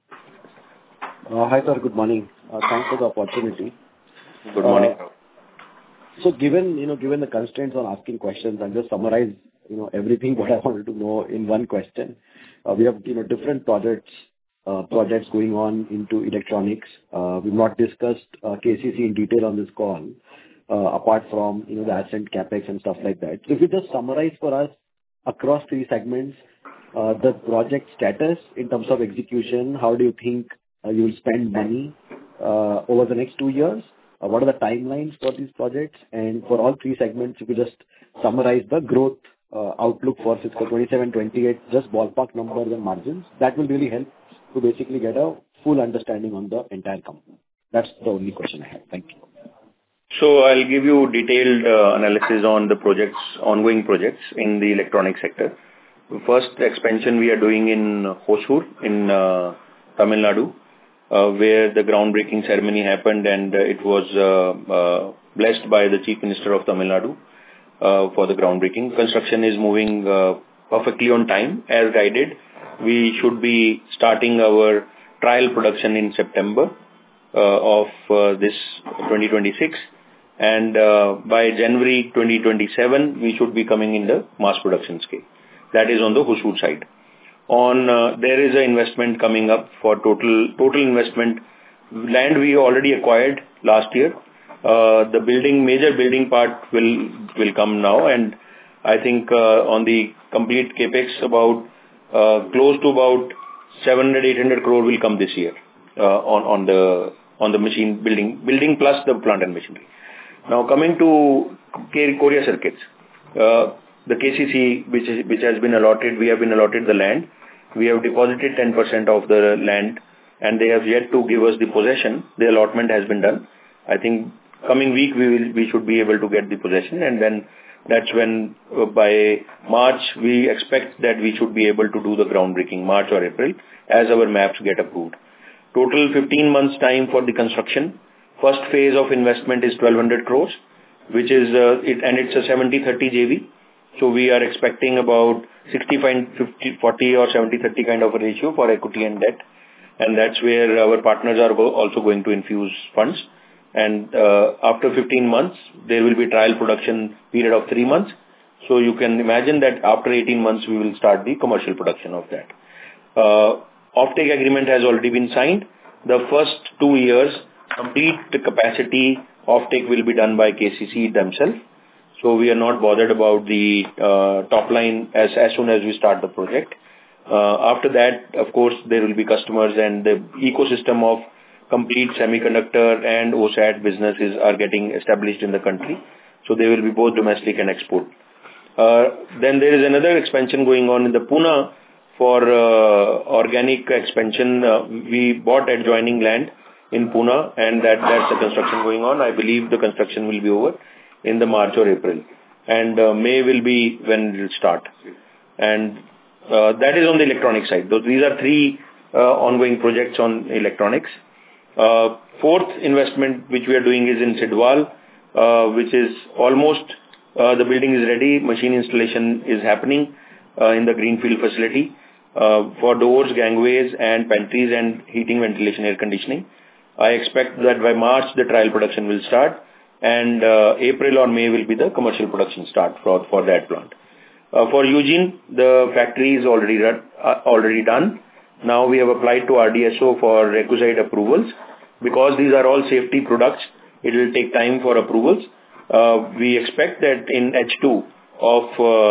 Uh, hi, sir. Good morning. Uh, thanks for the opportunity. Good morning. Uh, so, given you know, given the constraints on asking questions, I'll just summarize you know everything what I wanted to know in one question. Uh, we have you know different projects uh, projects going on into electronics. Uh, we've not discussed uh, K C C in detail on this call, uh, apart from you know the Ascent capex and stuff like that. So, if you just summarize for us across three segments, uh, the project status in terms of execution, how do you think uh, you will spend money uh, over the next two years? Uh, what are the timelines for these projects? And for all three segments, if you just summarize the growth uh, outlook for fiscal twenty-seven twenty-eight, just ballpark numbers and margins, that will really help to basically get a full understanding on the entire company. That's the only question I have. Thank you. So I'll give you detailed uh, analysis on the projects, ongoing projects in the electronic sector. First expansion we are doing in Hosur in uh, Tamil Nadu, uh, where the groundbreaking ceremony happened, and uh, it was uh, uh, blessed by the Chief Minister of Tamil Nadu uh, for the groundbreaking. Construction is moving uh, perfectly on time as guided. We should be starting our trial production in September uh, of uh, this twenty twenty-six. And uh, by January twenty twenty-seven, we should be coming in the mass production scale. That is on the Hosur side. On uh, there is an investment coming up for total total investment. Land we already acquired last year. Uh, the building major building part will will come now, and I think uh, on the complete capex about uh, close to about seven hundred eight hundred crore will come this year uh, on on the on the machine building building plus the plant and machinery. Now coming to Korea Circuits, uh, the K C C which is, which has been allotted, we have been allotted the land. We have deposited ten percent of the land, and they have yet to give us the possession. The allotment has been done. I think coming week we will we should be able to get the possession, and then that's when uh, by March we expect that we should be able to do the groundbreaking, March or April, as our maps get approved. Total fifteen months time for the construction. First phase of investment is twelve hundred crores, which is, uh, it, and it's a seventy thirty J V. So we are expecting about sixty-five fifty forty or seventy thirty kind of a ratio for equity and debt. And that's where our partners are go- also going to infuse funds. And uh, after fifteen months, there will be trial production period of three months. So you can imagine that after eighteen months, we will start the commercial production of that. Uh, offtake agreement has already been signed. The first two years, complete capacity offtake will be done by K C C themselves. So we are not bothered about the uh, top line as, as soon as we start the project. Uh, after that, of course, there will be customers, and the ecosystem of complete semiconductor and O S A T businesses are getting established in the country. So they will be both domestic and export. Uh, then there is another expansion going on in the Pune for uh, organic expansion. Uh, we bought adjoining land in Pune, and that that's the construction going on. I believe the construction will be over in the March or April, and uh, May will be when it will start. And uh, that is on the electronic side. Those, these are three uh, ongoing projects on electronics. Uh, fourth investment which we are doing is in Sidwal, uh, which is almost, uh, the building is ready, machine installation is happening uh, in the greenfield facility uh, for doors, gangways and pantries and heating, ventilation, air conditioning. I expect that by March the trial production will start, and uh, April or May will be the commercial production start for, for that plant. Uh, for Eugene, the factory is already, run, uh, already done. Now we have applied to R D S O for requisite approvals. Because these are all safety products, it will take time for approvals. Uh, we expect that in H two of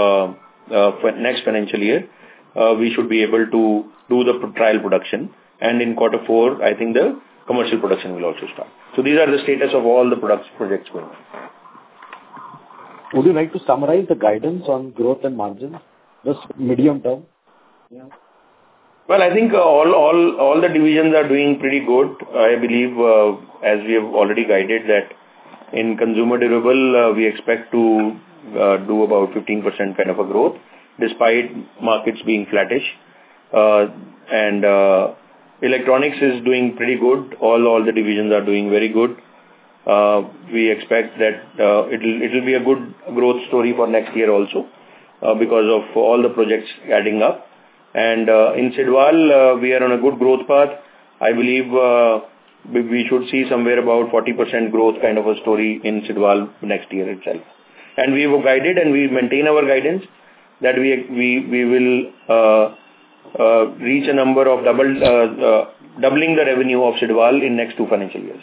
uh, uh, next financial year, uh, we should be able to do the trial production. And in quarter four, I think the commercial production will also start. So these are the status of all the products projects going on. would you like to summarize the guidance on growth and margin, just medium term? Yeah. Well, I think uh, all all all the divisions are doing pretty good. I believe, uh, as we have already guided, that in consumer durable, uh, we expect to uh, do about fifteen percent kind of a growth, despite markets being flattish. Uh, and uh, electronics is doing pretty good. All all the divisions are doing very good. Uh, we expect that uh, it'll it'll be a good growth story for next year also, uh, because of all the projects adding up. And uh, in Sidwal, uh, we are on a good growth path. I believe uh, we, we should see somewhere about forty percent growth kind of a story in Sidwal next year itself. And we have guided and we maintain our guidance that we we we will uh, uh, reach a number of double uh, uh, doubling the revenue of Sidwal in next two financial years.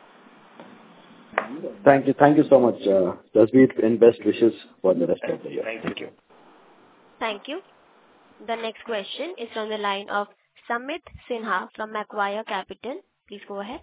Thank you. Thank you so much, uh, Jasmeet, and best wishes for the rest of the year. Thank you. Thank you. The next question is from the line of Samit Sinha from Macquarie Capital. Please go ahead.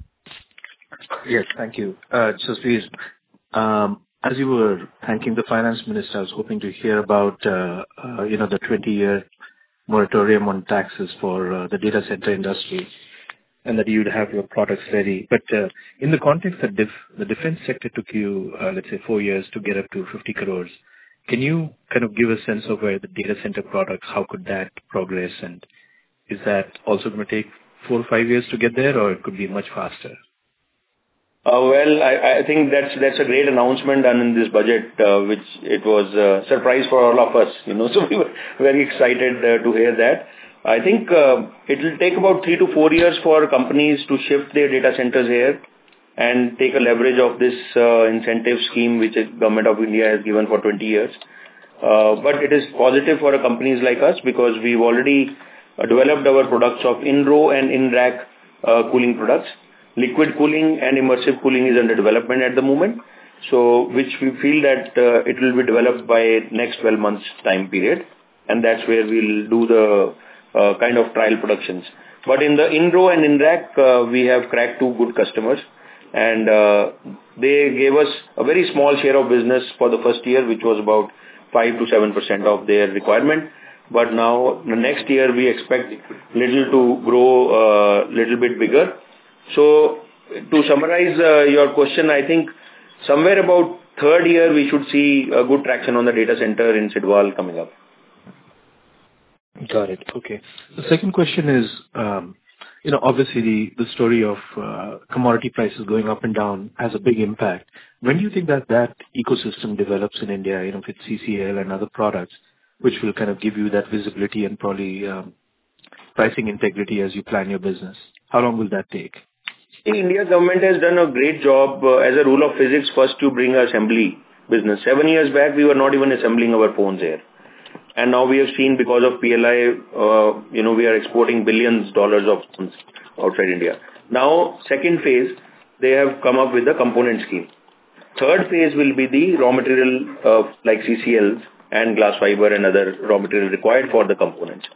Yes, thank you. Uh, so please, um, as you were thanking the finance minister, I was hoping to hear about, uh, uh, you know, the twenty-year moratorium on taxes for uh, the data center industry, and that you'd have your products ready. But uh, in the context that def- the defense sector took you, uh, let's say, four years to get up to fifty crores, can you kind of give a sense of where the data center products, how could that progress, and is that also going to take four or five years to get there, or it could be much faster? Uh, well, I, I think that's that's a great announcement done in this budget, uh, which it was a surprise for all of us, you know, so we were very excited uh, to hear that. I think uh, it will take about three to four years for companies to shift their data centers here and take a leverage of this uh, incentive scheme which the Government of India has given for twenty years. Uh, but it is positive for companies like us because we've already uh, developed our products of in-row and in-rack uh, cooling products. Liquid cooling and immersive cooling is under development at the moment, so which we feel that uh, it will be developed by next twelve months time period, and that's where we'll do the uh, kind of trial productions. But in the in-row and in-rack, uh, we have cracked two good customers, and uh, they gave us a very small share of business for the first year, which was about five to seven percent of their requirement. But now, the next year, we expect little to grow a uh, little bit bigger. So, to summarize uh, your question, I think somewhere about third year, we should see a good traction on the data center in Sidwal coming up. Got it. Okay. The second question is, um, you know, obviously the, the story of uh, commodity prices going up and down has a big impact. When do you think that that ecosystem develops in India, you know, with C C L and other products, which will kind of give you that visibility and probably um, pricing integrity as you plan your business? How long will that take? The India government has done a great job uh, as a rule of physics first to bring assembly business. Seven years back, we were not even assembling our phones here. And now we have seen because of P L I, uh, you know, we are exporting billions of dollars of phones outside India. Now, second phase, they have come up with the component scheme. Third phase will be the raw material uh, like C C Ls and glass fiber and other raw material required for the components.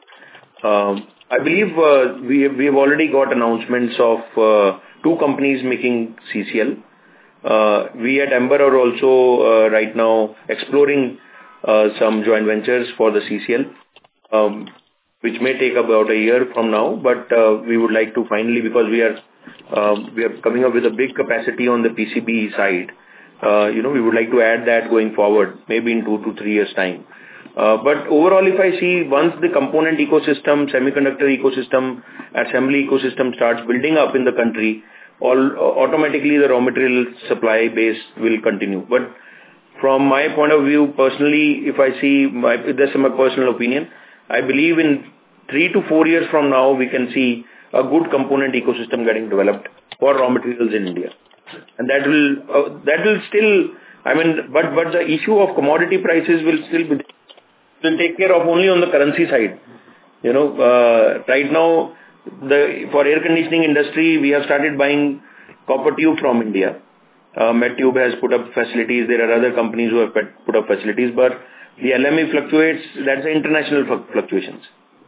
Um, I believe uh, we, we have already got announcements of uh, two companies making C C L. Uh, we at Amber are also uh, right now exploring uh, some joint ventures for the C C L, um, which may take about a year from now. But uh, we would like to finally, because we are uh, we are coming up with a big capacity on the P C B side. Uh, you know, we would like to add that going forward, maybe in two to three years' time. Uh, but overall, if I see once the component ecosystem, semiconductor ecosystem, assembly ecosystem starts building up in the country, all automatically the raw material supply base will continue. But from my point of view, personally, if I see, my, that's my personal opinion, I believe in three to four years from now, we can see a good component ecosystem getting developed for raw materials in India. And that will, uh, that will still, I mean, but, but the issue of commodity prices will still be, will take care of only on the currency side. You know, uh, right now, the for air conditioning industry, we have started buying copper tube from India. Uh, Medtube has put up facilities. There are other companies who have put up facilities, but the L M E fluctuates. That's the international fluctuations.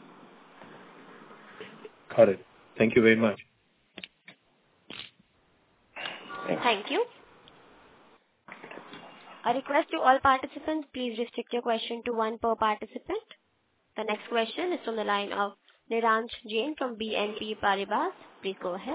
Got it. Thank you very much. Thank you. A request to all participants, please restrict your question to one per participant. The next question is from the line of Niransh Jain from B N P Paribas. Please go ahead.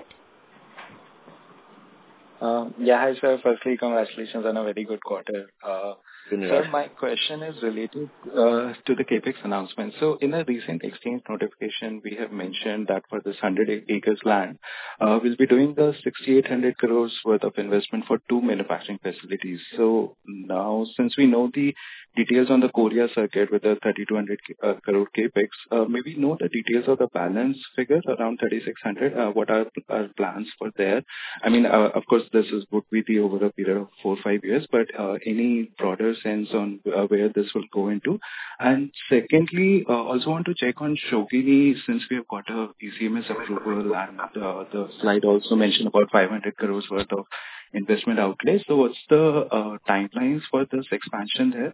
Uh, yeah, hi sir. Firstly, congratulations on a very good quarter. Uh, sir, my question is related uh, to the CapEx announcement. So, in a recent exchange notification, we have mentioned that for this one hundred acres land, uh, we'll be doing the sixty-eight hundred crores worth of investment for two manufacturing facilities. So, now since we know the details on the Korea circuit with the thirty-two hundred uh, crore CapEx, uh, may we know the details of the balance figure around thirty-six hundred? Uh, what are our plans for there? I mean, uh, of course, this is would be the over a period of four or five years, but uh, any broader sense on uh, where this will go into? And secondly, uh, also want to check on Shogini, since we have got a E C M S approval, and uh, the slide also mentioned about five hundred crores worth of investment outlay. So what's the uh, timelines for this expansion there?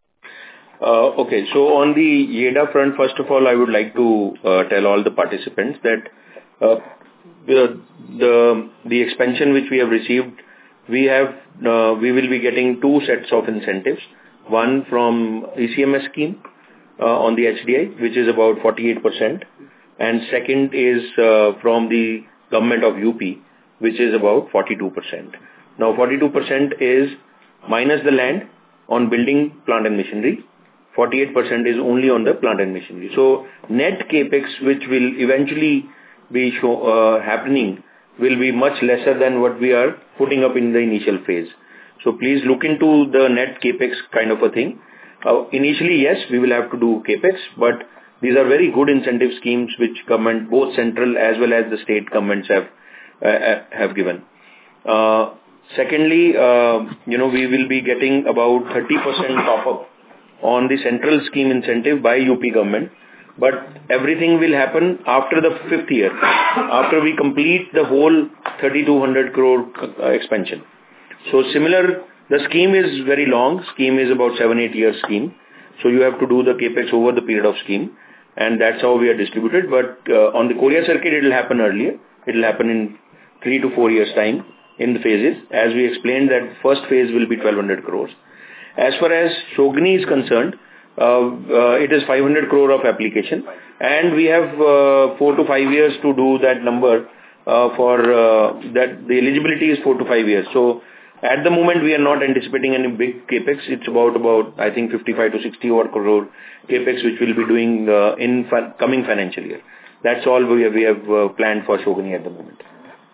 Uh, okay, so on the Y E D A front, first of all, I would like to uh, tell all the participants that uh, the, the the expansion which we have received, we have uh, we will be getting two sets of incentives. One from E C M S scheme uh, on the H D I, which is about forty-eight percent, and second is uh, from the government of U P, which is about forty-two percent. Now, forty-two percent is minus the land on building, plant and machinery. forty-eight percent is only on the plant and machinery. So, net capex, which will eventually be show, uh, happening, will be much lesser than what we are putting up in the initial phase. So, please look into the net capex kind of a thing. Uh, initially, yes, we will have to do capex, but these are very good incentive schemes which government, both central as well as the state governments have uh, have given. Uh, secondly, uh, you know, we will be getting about thirty percent top up on the central scheme incentive by U P government, but everything will happen after the fifth year, after we complete the whole thirty-two hundred crore uh, expansion. So similar, the scheme is very long, scheme is about seven, eight year scheme. So you have to do the capex over the period of scheme, and that's how we are distributed. But uh, on the Korea circuit, it will happen earlier. It will happen in three to four years time in the phases. As we explained, that first phase will be twelve hundred crores. As far as Shogini is concerned, uh, uh, it is five hundred crore of application, and we have uh, four to five years to do that number. Uh, for uh, that, the eligibility is four to five years. So at the moment, we are not anticipating any big capex. It's about about I think fifty-five to sixty odd crore capex, which we'll be doing uh, in fa- coming financial year. That's all we have, we have uh, planned for Shogini at the moment.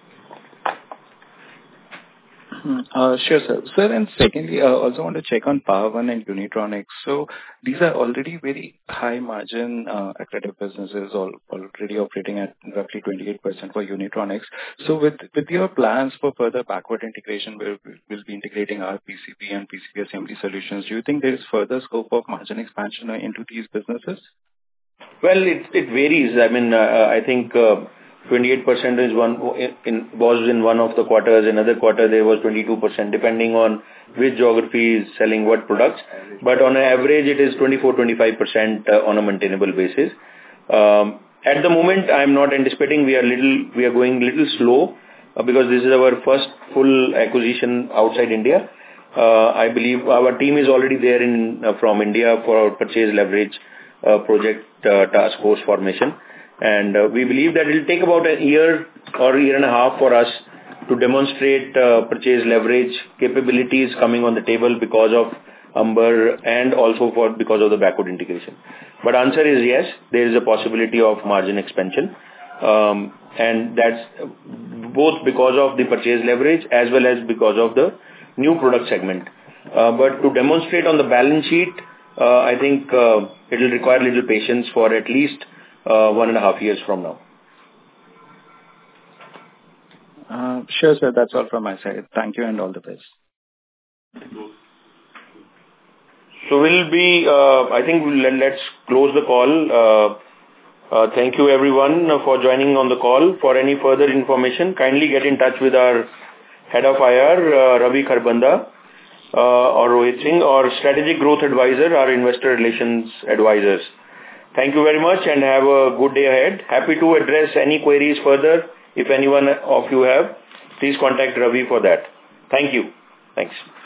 Uh, sure, sir. Sir, and secondly, I uh, also want to check on Power One and Unitronics. So these are already very high margin uh, accretive businesses, all, already operating at roughly twenty-eight percent for Unitronics. So with with your plans for further backward integration, where we'll be integrating our P C B and P C B assembly solutions, do you think there is further scope of margin expansion into these businesses? Well, it it varies. I mean, uh, I think uh, twenty-eight percent is one in, was in one of the quarters. Another quarter there was twenty-two percent, depending on which geography is selling what products. But on an average, it is twenty-four to twenty-five percent uh, on a maintainable basis. Um, at the moment, I am not anticipating. We are little, we are going little slow uh, because this is our first full acquisition outside India. Uh, I believe our team is already there in uh, from India for our purchase leverage uh, project uh, task force formation. And uh, we believe that it will take about a year or a year and a half for us to demonstrate uh, purchase leverage capabilities coming on the table because of Amber and also for because of the backward integration. But answer is yes, there is a possibility of margin expansion. Um, and that's both because of the purchase leverage as well as because of the new product segment. Uh, but to demonstrate on the balance sheet, uh, I think uh, it will require little patience for at least Uh, one and a half years from now. Uh, sure, sir. That's all from my side. Thank you and all the best. So we'll be, uh, I think we'll, let's close the call. Uh, uh, thank you everyone for joining on the call. For any further information, kindly get in touch with our head of I R, uh, Ravi Kharbanda, uh, or Rohit Singh, or Strategic Growth Advisor, our Investor Relations Advisors. Thank you very much and have a good day ahead. Happy to address any queries further. If anyone of you have, please contact Ravi for that. Thank you. Thanks.